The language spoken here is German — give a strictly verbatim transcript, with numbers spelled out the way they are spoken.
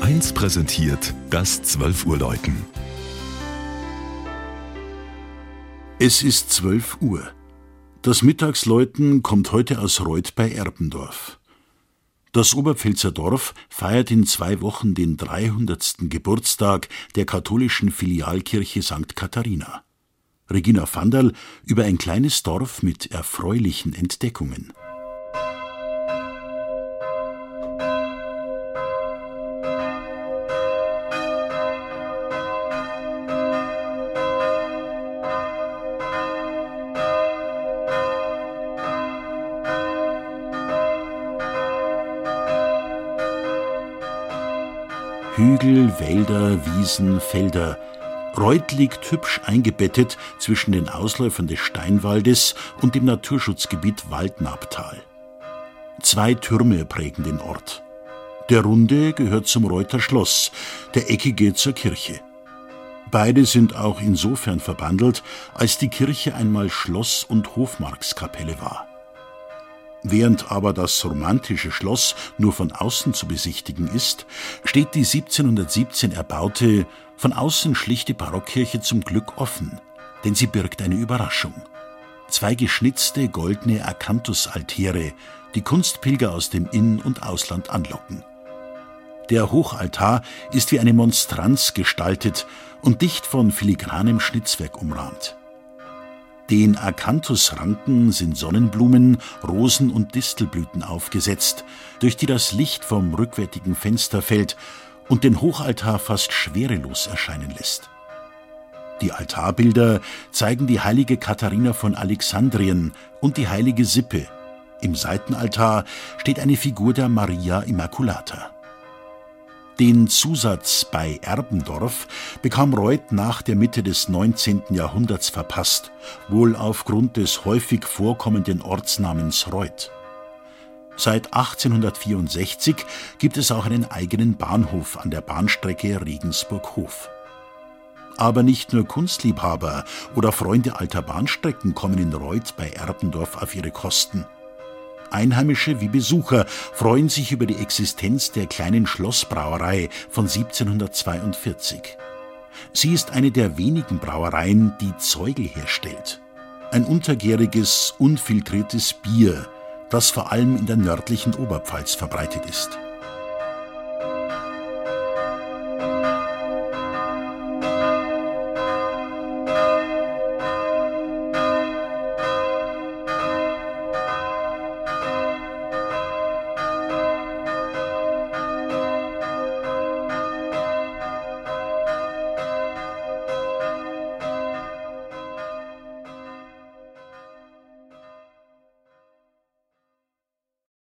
eins präsentiert das zwölf Uhr Läuten. Es ist zwölf Uhr. Das Mittagsläuten kommt heute aus Reuth bei Erbendorf. Das Oberpfälzer Dorf feiert in zwei Wochen den dreihundertsten Geburtstag der katholischen Filialkirche Sankt Katharina. Regina Vanderl über ein kleines Dorf mit erfreulichen Entdeckungen. Hügel, Wälder, Wiesen, Felder. Reuth liegt hübsch eingebettet zwischen den Ausläufern des Steinwaldes und dem Naturschutzgebiet Waldnabtal. Zwei Türme prägen den Ort. Der runde gehört zum Reuther Schloss, der eckige zur Kirche. Beide sind auch insofern verbandelt, als die Kirche einmal Schloss und Hofmarkskapelle war. Während aber das romantische Schloss nur von außen zu besichtigen ist, steht die siebzehnhundertsiebzehn erbaute, von außen schlichte Barockkirche zum Glück offen, denn sie birgt eine Überraschung. Zwei geschnitzte goldene Akanthus-Altäre, die Kunstpilger aus dem In- und Ausland anlocken. Der Hochaltar ist wie eine Monstranz gestaltet und dicht von filigranem Schnitzwerk umrahmt. Den Akanthusranken sind Sonnenblumen, Rosen und Distelblüten aufgesetzt, durch die das Licht vom rückwärtigen Fenster fällt und den Hochaltar fast schwerelos erscheinen lässt. Die Altarbilder zeigen die heilige Katharina von Alexandrien und die heilige Sippe. Im Seitenaltar steht eine Figur der Maria Immaculata. Den Zusatz bei Erbendorf bekam Reuth nach der Mitte des neunzehnten Jahrhunderts verpasst, wohl aufgrund des häufig vorkommenden Ortsnamens Reuth. Seit achtzehnhundertvierundsechzig gibt es auch einen eigenen Bahnhof an der Bahnstrecke Regensburg-Hof. Aber nicht nur Kunstliebhaber oder Freunde alter Bahnstrecken kommen in Reuth bei Erbendorf auf ihre Kosten. Einheimische wie Besucher freuen sich über die Existenz der kleinen Schlossbrauerei von siebzehnhundertzweiundvierzig. Sie ist eine der wenigen Brauereien, die Zeugl herstellt. Ein untergäriges, unfiltriertes Bier, das vor allem in der nördlichen Oberpfalz verbreitet ist.